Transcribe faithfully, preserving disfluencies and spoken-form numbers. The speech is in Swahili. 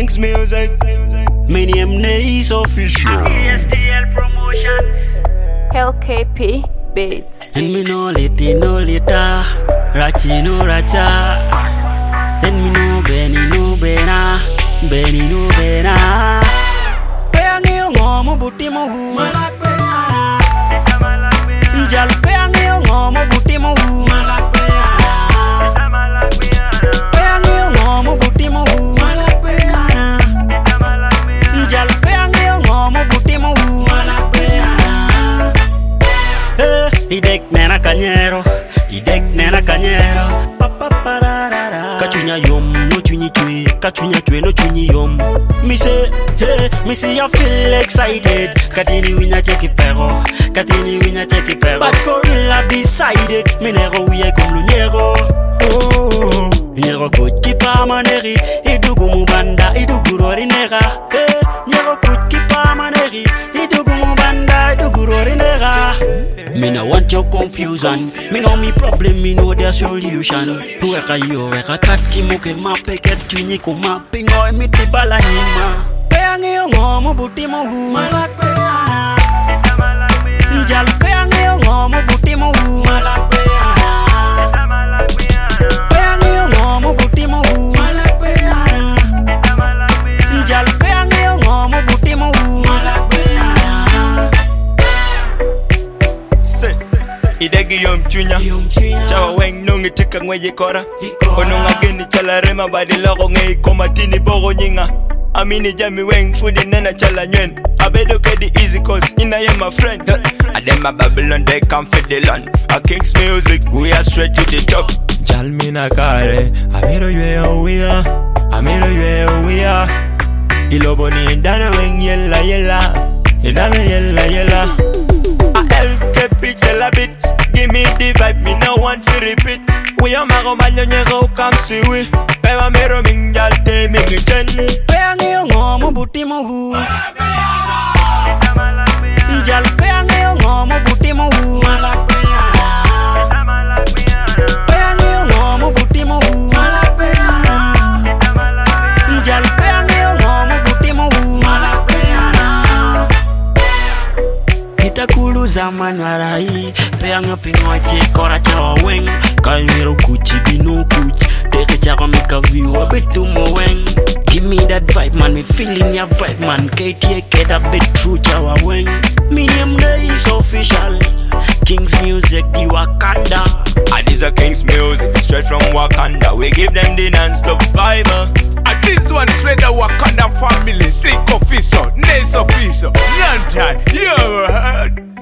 Kings Music. My name is official. E S T L Promotions. L K P Beats. And me no leti no leta, rachi no racha. And me no beni no bena, beni no bena. Peangi ngomo buti mo hu malak peana. Njal peangi ngomo buti mo hu malak peana. Peangi ngomo buti mo hu malak peana. Njal peangi ngomo buti mo hu malak peana. Eh, idek nena kanyero, idek nena kanyero. Kachunya yom, no chunyi chui, kachunya chui, no chunyi yom. Me say, hey, me say I feel excited. Katini winya cheki pero, katini winya cheki pero. But for real I decided, me nero wiye comme le nero. Oh, nero coach qui pa maneri, idugu mubanda, idugu rori nera. Hey, nero coach qui pa maneri, idugu mubanda, idugu rori nera. Me no want your confusion. Me know me problem, me know their solution. Weka yo, weka kaki muke mape ketu nyiko mape ngoe miti bala nima. Peangi yo ngomo buti mo hu malak peana. Njal peangi yo ngomo buti mo hu malak peana. Peangi yo ngomo buti mo hu malak peana. Njal peangi yo ngomo buti mo hu malak peana. Idegi yom chunya Chawa weng nungi tika ngweye kora Onunga geni chala rema badi loko ngei komatini bogo nyinga Amini jami weng fudi nena chala nywen Abedo kedi easy cause ina ye my friend Adema Babylon they come for the land A Kings Music we are straight to the top Jalmina kare Amiro yue owiya Amiro yue owiya Ilobo ni indana weng yella yella Indana yella yella L K P jella bit Give me the vibe, me no want to repeat. We are mago manyo nyego come see we. Peva mero mingal te me ten. Peangi yo ngomo buti mo hu. Njal peangi yo ngomo buti mo hu. Malak peana. Peangi yo ngomo buti mo hu. Malak peana. Njal peangi yo ngomo buti mo hu. Malak peana. Itakulu zaman warai. Peangi pingoche kora chawa weng. Kaimiro kuchi bino kuchi. Deke chako make a view a bit too mo weng. Give me that vibe man, me feeling your vibe man. K T A get a bit true chawa weng. Me name is official. Kings Music the Wakanda. And this a Kings Music straight from Wakanda. We give them the non-stop vibe. And this one straight the Wakanda family. Slick official, nice official, Lantern, you heard.